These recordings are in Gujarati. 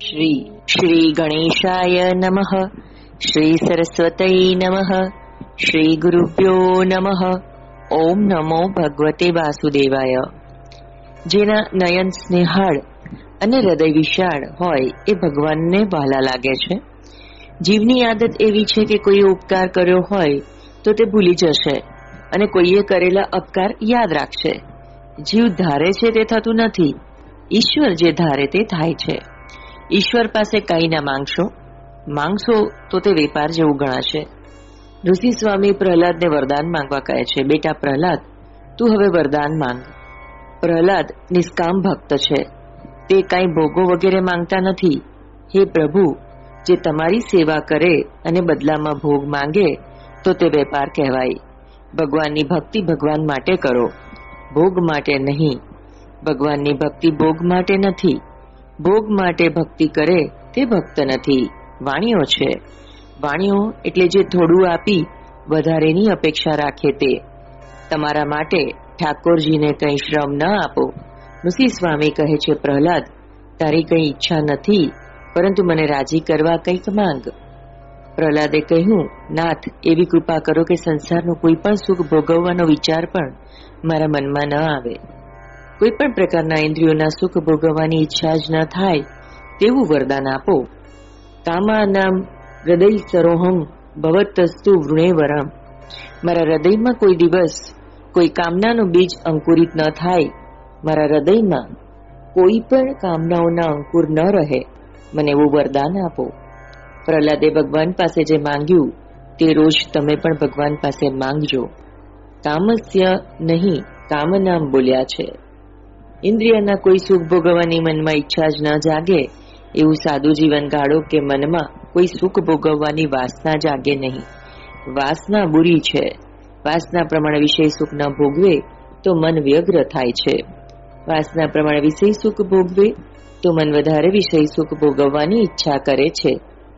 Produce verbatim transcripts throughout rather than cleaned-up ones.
શ્રી શ્રી ગણેશાય નમઃ. શ્રી સરસ્વતય નમઃ. શ્રી ગુરુભ્યો નમઃ. ઓમ નમો ભગવતે વાસુદેવાય. જેના નયન સ્નેહાળ અને હૃદય વિશાળ હોય એ ભગવાનને વહાલા લાગે છે. જીવની આદત એવી છે કે કોઈએ ઉપકાર કર્યો હોય તો તે ભૂલી જશે અને કોઈએ કરેલા અપકાર યાદ રાખશે. જીવ ધારે છે તે થતું નથી, ઈશ્વર જે ધારે તે થાય છે. ઈશ્વર પાસે કંઈ ના માંગશો, માંગશો તો તે વેપાર જેવું ગણાશે. ઋષિ સ્વામી પ્રહલાદને વરદાન માંગવા કહે છે, બેટા પ્રહલાદ, તું હવે વરદાન માંગ. પ્રહલાદ નિષ્કામ ભક્ત છે, તે કાંઈ ભોગો વગેરે માંગતા નથી. હે પ્રભુ, જે તમારી સેવા કરે અને બદલામાં ભોગ માંગે તો તે વેપાર કહેવાય. ભગવાનની ભક્તિ ભગવાન માટે કરો, ભોગ માટે નહીં. ભગવાનની ભક્તિ ભોગ માટે નથી. ભોગ માટે ભક્તિ કરે તે ભક્ત નથી, વાણીઓ છે. વાણીઓ એટલે જે થોડું આપી વધારેની અપેક્ષા રાખે તે. તમારા માટે ઠાકોરજીને કંઈ શ્રમ ન આપો. ઋષિ સ્વામી કહે છે, પ્રહલાદ, તારી કંઈ ઈચ્છા નથી, પરંતુ મને રાજી કરવા કંઈક માંગ. પ્રહલાદે કહ્યું, નાથ, એવી કૃપા કરો કે સંસારનું કોઈ પણ સુખ ભોગવવાનો વિચાર પણ મારા મનમાં ન આવે. કોઈ પણ પ્રકારના ઇન્દ્રિયોના સુખ ભોગવવાની ઈચ્છા જ ન થાય તેવું વરદાન આપો. કામાનામ હૃદય સરોહમ ભવતસ્તુ વૃણેવરમ. મારા હૃદયમાં કોઈ દિવસ કોઈ કામનાનું બીજ અંકુરિત ન થાય. મારા હૃદયમાં કોઈ પણ કામનાઓના અંકુર ન રહે, મને એવું વરદાન આપો. પ્રહલાદે ભગવાન પાસે જે માંગ્યું તે રોજ તમે પણ ભગવાન પાસે માંગજો. કામસ્ય નહીં, કામનામ બોલ્યા છે. ઇન્દ્રિયના કોઈ સુખ ભોગવવાની મનમાં ઈચ્છા જ ન જાગે એવું સાદું જીવન ગાળો કે મનમાં કોઈ સુખ ભોગવવાની વાસના જાગે નહીં. વાસના બુરી છે. વાસના પ્રમાણે વિષય સુખ ન ભોગવે તો મન વ્યગ્ર થાય છે. વાસના પ્રમાણે વિષય સુખ ભોગવે તો મન વધારે વિષય સુખ ભોગવવાની ઈચ્છા કરે છે.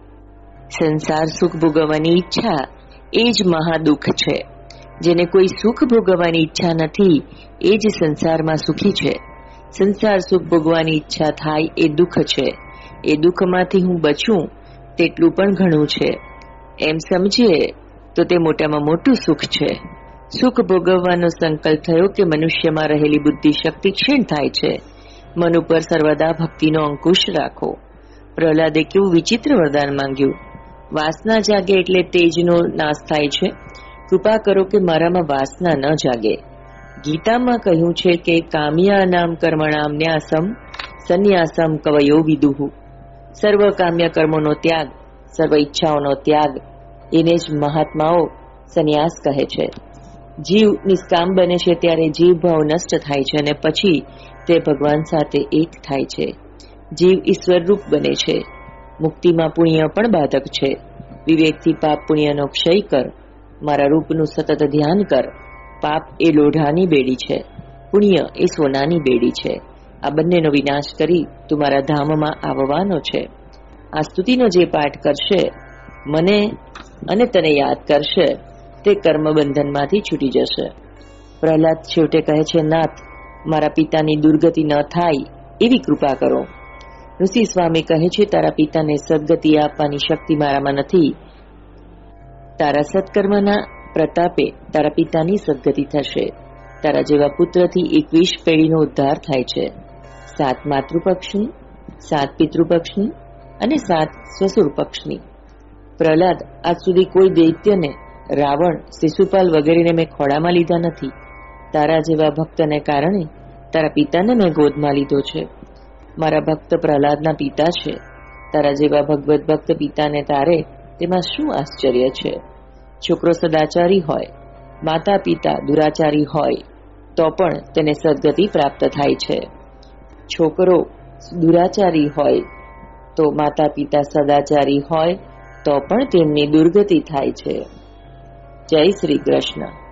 સંસાર સુખ ભોગવવાની ઈચ્છા એ જ મહાદુઃખ છે. જેને કોઈ સુખ ભોગવવાની ઈચ્છા નથી એ જ સંસારમાં સુખી છે. સંસાર સુખ ભોગવવાની ઈચ્છા થાય એ દુઃખ છે. એ દુઃખમાંથી હું બચું તેટલું પણ ઘણું છે. એમ સમજીએ તો તે મોટામાં મોટું સુખ છે. સુખ ભોગવવાનો સંકલ્પ થયો કે મનુષ્યમાં રહેલી બુદ્ધિ શક્તિ ક્ષીણ થાય છે. મન ઉપર સર્વદા ભક્તિનો અંકુશ રાખો. પ્રહલાદે કેવું વિચિત્ર વરદાન માંગ્યું. વાસના જાગે એટલે તેજનો નાશ થાય છે. કૃપા કરો કે મારામાં વાસના ન જાગે. ગીતામાં કહ્યું છે કે કામ્યાનામ કર્મણામ ન્યાસમ સંન્યાસમ કવયો વિદુઃ. સર્વ કામ્ય કર્મોનો ત્યાગ, સર્વ ઈચ્છાઓનો ત્યાગ, એને જ મહાત્માઓ સંન્યાસ કહે છે. જીવ નિષ્કામ બને છે ત્યારે જીવ ભાવ નષ્ટ થાય છે અને પછી તે ભગવાન સાથે એક થાય છે. જીવ ઈશ્વરરૂપ બને છે. મુક્તિમાં પુણ્ય પણ બાધક છે. વિવેકથી પાપ પુણ્યનો ક્ષય કર. મારા રૂપનું સતત ધ્યાન કર. પાપ એ લોઢાની બેડી છે, પુણ્ય એ સોનાની બેડી છે. આ બંનેનો વિનાશ કરી તું મારા ધામમાં આવવાનો છે. આ સ્તુતિનો જે પાઠ કરશે, મને અને તને યાદ કરશે, તે કર્મબંધનમાંથી છૂટી જશે. પ્રહલાદ છેવટે કહે છે, નાથ, મારા પિતાની દુર્ગતિ ન થાય એવી કૃપા કરો. ઋષિ સ્વામી કહે છે, તારા પિતાને સદગતિ આપવાની શક્તિ મારામાં નથી. તારા સત્કર્મના પ્રતાપે તારા પિતાની સદગતિ થશે. તારા જેવા પુત્રથી એકવીસ પેઢીનો ઉદ્ધાર થાય છે. સાત માતૃપક્ષની, સાત પિતૃપક્ષની અને સાત સ્વસુર પક્ષની. પ્રહલાદ, આજ સુધી કોઈ દૈત્યને, રાવણ, શિશુપાલ વગેરેને મેં ખોળામાં લીધા નથી. તારા જેવા ભક્તને કારણે તારા પિતાને મેં ગોદમાં લીધો છે. મારા ભક્ત પ્રહલાદના પિતા છે. તારા જેવા ભગવત ભક્ત પિતાને તારે તેમાં શું આશ્ચર્ય છે? છોકરો સદાચારી હોય, માતા પિતા દુરાચારી હોય તો પણ તેને સદગતિ પ્રાપ્ત થાય છે. છોકરો દુરાચારી હોય તો માતા પિતા સદાચારી હોય તો પણ તેમની દુર્ગતિ થાય છે. જય શ્રી કૃષ્ણ.